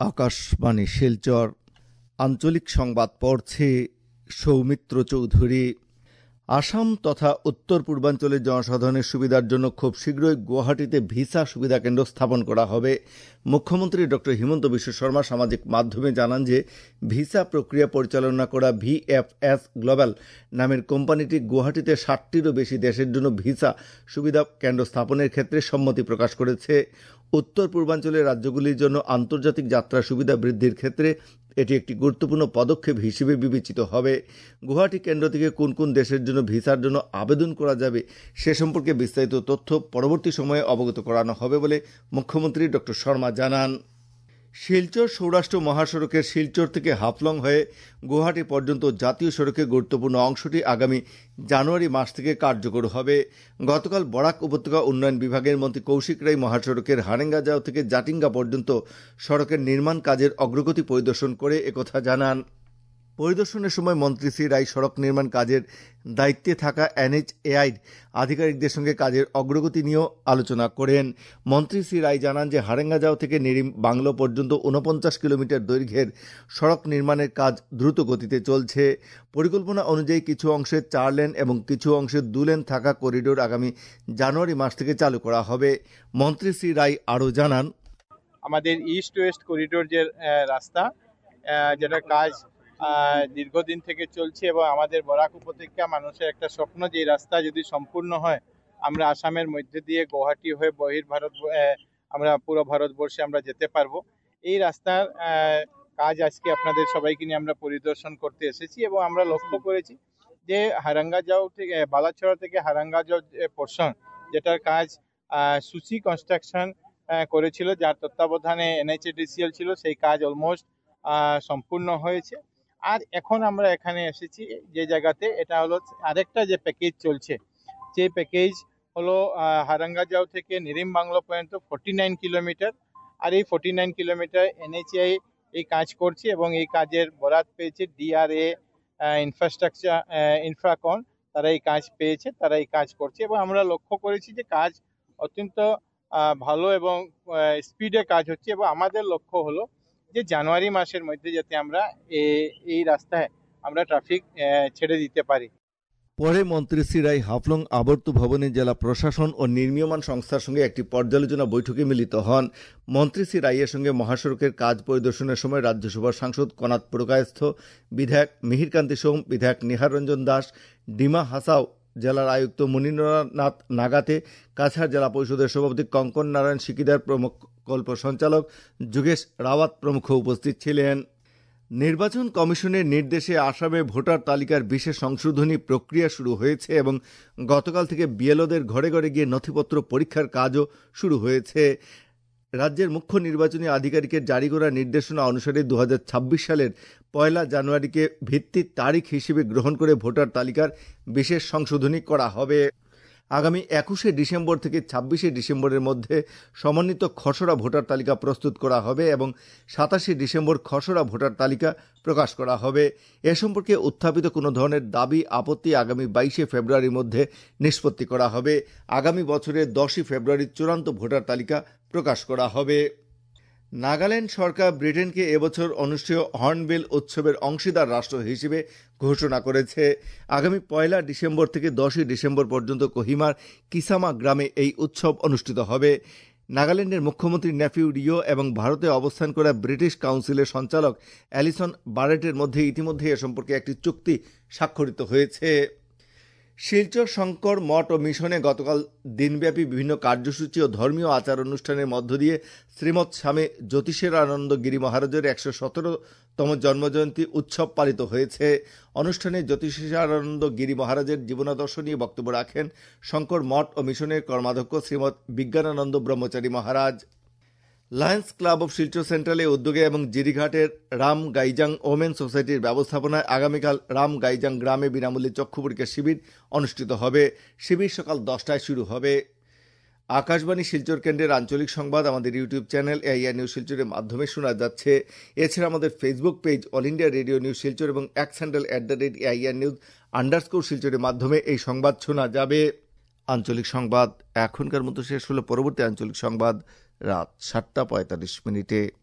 আকাশবাণী শিলচর আঞ্চলিক সংবাদ পড়ছে সৌমিত্র চৌধুরী। আসাম তথা উত্তর পূর্বাঞ্চলের জনসাধারণের সুবিধার জন্য খুব শীঘ্রই গুয়াহাটিতে ভিসা সুবিধা কেন্দ্র স্থাপন করা হবে। মুখ্যমন্ত্রী ডক্টর হিমন্ত বিশ্ব শর্মা সামাজিক মাধ্যমে জানান যে ভিসা প্রক্রিয়া পরিচালনা করা ভিএফএস গ্লোবাল নামের কোম্পানিটি গুয়াহাটিতে 60টিরও বেশি দেশের জন্য ভিসা সুবিধা কেন্দ্র স্থাপনের ক্ষেত্রে সম্মতি প্রকাশ করেছে। উত্তর পূর্বাঞ্চলের রাজ্যগুলির জন্য আন্তর্জাতিক যাত্রা সুবিধা বৃদ্ধির ক্ষেত্রে এটি একটি গুরুত্বপূর্ণ পদক্ষেপ হিসেবে বিবেচিত হবে। গুয়াহাটি কেন্দ্র থেকে কোন কোন দেশের জন্য ভিসার জন্য আবেদন করা যাবে সে সম্পর্কে বিস্তারিত তথ্য পরবর্তী সময়ে অবগত করানো হবে বলে মুখ্যমন্ত্রী ডক্টর শর্মা জানান। শিলচর সৌরাষ্ট্র মহাসড়কের শিলচর থেকে হাফলং হয়ে গুয়াহাটি পর্যন্ত জাতীয় সড়কের গুরুত্বপূর্ণ অংশটি আগামী জানুয়ারি মাস থেকে কার্যকর হবে। গতকাল বরাক উপত্যকা উন্নয়ন বিভাগের মন্ত্রী কৌশিক রায় মহাসড়কের হারেঙ্গাজাও থেকে জাটিঙ্গা পর্যন্ত সড়কের নির্মাণ কাজের অগ্রগতি পরিদর্শন করে একথা জানান। পরিদর্শনের সময় মন্ত্রী শ্রী রায় সড়ক নির্মাণ কাজের দায়িত্বে থাকা NHAIর আধিকারিকদের সঙ্গে কাজের অগ্রগতি নিয়েও আলোচনা করেন। মন্ত্রী শ্রী রায় জানান যে হারেঙ্গাজাও থেকে নিরিম বাংলো পর্যন্ত 49 কিলোমিটার দৈর্ঘ্যের সড়ক নির্মাণের কাজ দ্রুত গতিতে চলছে। পরিকল্পনা অনুযায়ী কিছু অংশে 4 লেন এবং কিছু অংশে 2 লেন থাকা করিডোর আগামী জানুয়ারি মাস থেকে চালু করা হবে। মন্ত্রী শ্রী রায় আরও জানান, আমাদের ইস্ট ওয়েস্ট করিডোর যে রাস্তা যেটা কাজ দীর্ঘদিন থেকে চলছে এবং আমাদের বরাক উপত্যকা মানুষের একটা স্বপ্ন যে রাস্তা যদি সম্পূর্ণ হয় আমরা আসামের মধ্যে দিয়ে গুয়াহাটি হয়ে বহির্ভারত আমরা পুরো ভারতবর্ষে আমরা যেতে পারবো। এই রাস্তার কাজ আজকে আপনাদের সবাইকে নিয়ে আমরা পরিদর্শন করতে এসেছি এবং আমরা লক্ষ্য করেছি যে হারাঙ্গাজাও থেকে বালাছড়া থেকে হারাঙ্গাজাও পোর্শন যেটার কাজ সুচি কনস্ট্রাকশন করেছিল, যার তত্ত্বাবধানে NHADCL ছিল, সেই কাজ অলমোস্ট সম্পূর্ণ হয়েছে। আর এখন আমরা এখানে এসেছি যে জায়গাতে এটা হলো আরেকটা যে প্যাকেজ চলছে, যে প্যাকেজ হলো হারাঙ্গাজাও থেকে নিরিম বাংলো পর্যন্ত 49 কিলোমিটার। আর এই 49 কিলোমিটার NHAI এই কাজ করছে এবং এই কাজের বরাত পেয়েছে DRA ইনফ্রাস্ট্রাকচার ইনফ্রাকন, তারা এই কাজ পেয়েছে, তারা এই কাজ করছে এবং আমরা লক্ষ্য করেছি যে কাজ অত্যন্ত ভালো এবং স্পিডে কাজ হচ্ছে এবং আমাদের লক্ষ্য হলো যে জানুয়ারি মাসের মধ্যে যাতে আমরা এই রাস্তায় আমরা ট্রাফিক ছেড়ে দিতে পারি। পরে মন্ত্রী শ্রী রায় হাফলং আবর্ত ভবনে জেলা প্রশাসন ও নির্মীয়মান সংস্থার সঙ্গে একটি পর্যালোচনা বৈঠকে মিলিত হন। মন্ত্রী শ্রী রায়ের সঙ্গে মহাসড়কের কাজ পরিদর্শনের সময় রাজ্যসভার সাংসদ কনাথ পুরকায়স্থ, বিধায়ক মিহিরকান্তি সোম, বিধায়ক নিহার রঞ্জন দাস, ডিমা হাসাও, জেলার আয়ুক্ত মনীন্দ্রনাথ নাগাতে, কাছাড় জেলা পরিষদের সভাপতি কঙ্কন নারায়ণ সিকিদার, প্রকল্প সঞ্চালক যোগেশ রাওয়াত প্রমুখ উপস্থিত ছিলেন। নির্বাচন কমিশনের নির্দেশে আসামে ভোটার তালিকার বিশেষ সংশোধনী প্রক্রিয়া শুরু হয়েছে এবং গতকাল থেকে বিএলওদের ঘরে ঘরে গিয়ে নথিপত্র পরীক্ষার কাজও শুরু হয়েছে। রাজ্যের মুখ্য নির্বাচনী আধিকারিকের জারি করা নির্দেশনা অনুসারে 2026 সালের 1 জানুয়ারিকে ভিত্তির তারিখ হিসেবে গ্রহণ করে ভোটার তালিকার বিশেষ সংশোধনী করা হবে। আগামী 21শে ডিসেম্বর থেকে 26শে ডিসেম্বরের মধ্যে সমন্বিত খসড়া ভোটার তালিকা প্রস্তুত করা হবে এবং 27শে ডিসেম্বর খসড়া ভোটার তালিকা প্রকাশ করা হবে। এ সম্পর্কে উত্থাপিত কোনো ধরনের দাবি আপত্তি আগামী 22শে ফেব্রুয়ারির মধ্যে নিষ্পত্তি করা হবে। আগামী বছরের 10ই ফেব্রুয়ারি চূড়ান্ত ভোটার তালিকা প্রকাশ করা হবে। নাগাল্যান্ড সরকার ব্রিটেনকে এবছর অনুষ্ঠেয় হর্নবিল উৎসবের অংশীদার রাষ্ট্র হিসেবে ঘোষণা করেছে। আগামী 1 ডিসেম্বর থেকে 10ই ডিসেম্বর পর্যন্ত কোহিমার কিসামা গ্রামে এই উৎসব অনুষ্ঠিত হবে। নাগাল্যান্ডের মুখ্যমন্ত্রী নেফিউ রিও এবং ভারতে অবস্থান করা ব্রিটিশ কাউন্সিলের সঞ্চালক অ্যালিসন বারেটের মধ্যে ইতিমধ্যে এ সম্পর্কে একটি চুক্তি স্বাক্ষরিত হয়েছে। শিলচর শঙ্কর মঠ ও মিশনে গতকাল দিনব্যাপী বিভিন্ন কার্যসূচি ও ধর্মীয় আচার অনুষ্ঠানের মধ্য দিয়ে শ্রীমৎ স্বামী জ্যোতিষেরানন্দ গিরি মহারাজের 117তম জন্মজয়ন্তী উৎসব পালিত হয়েছে। অনুষ্ঠানে জ্যোতিষেরানন্দ গিরি মহারাজের জীবনাদর্শ নিয়ে বক্তব্য রাখেন শঙ্কর মঠ ও মিশনের কর্মাধ্যক্ষ শ্রীমৎ বিজ্ঞানানন্দ ব্রহ্মচারী মহারাজ। লায়ন্স ক্লাব অব শিলচর সেন্ট্রালের উদ্যোগে এবং জিরিঘাটের রাম গাইজাং ওমেন সোসাইটির ব্যবস্থাপনায় আগামীকাল রাম গাইজাং গ্রামে বিনামূল্যে চক্ষু পরীক্ষা শিবির অনুষ্ঠিত হবে। শিবির সকাল 10টায় শুরু হবে। আকাশবাণী শিলচর কেন্দ্রের আঞ্চলিক সংবাদ আমাদের ইউটিউব চ্যানেল AIR নিউজ শিলচরের মাধ্যমে শোনা যাচ্ছে। এছাড়া আমাদের Facebook page all India radio news Silchar এবং এক্স হ্যান্ডেল @AIR নিউজ শিলচরের মাধ্যমে এই সংবাদ শোনা যাবে। আঞ্চলিক সংবাদ এখনকার মতো শেষ হলো। পরবর্তী আঞ্চলিক সংবাদ রাত 7টা 45 মিনিটে।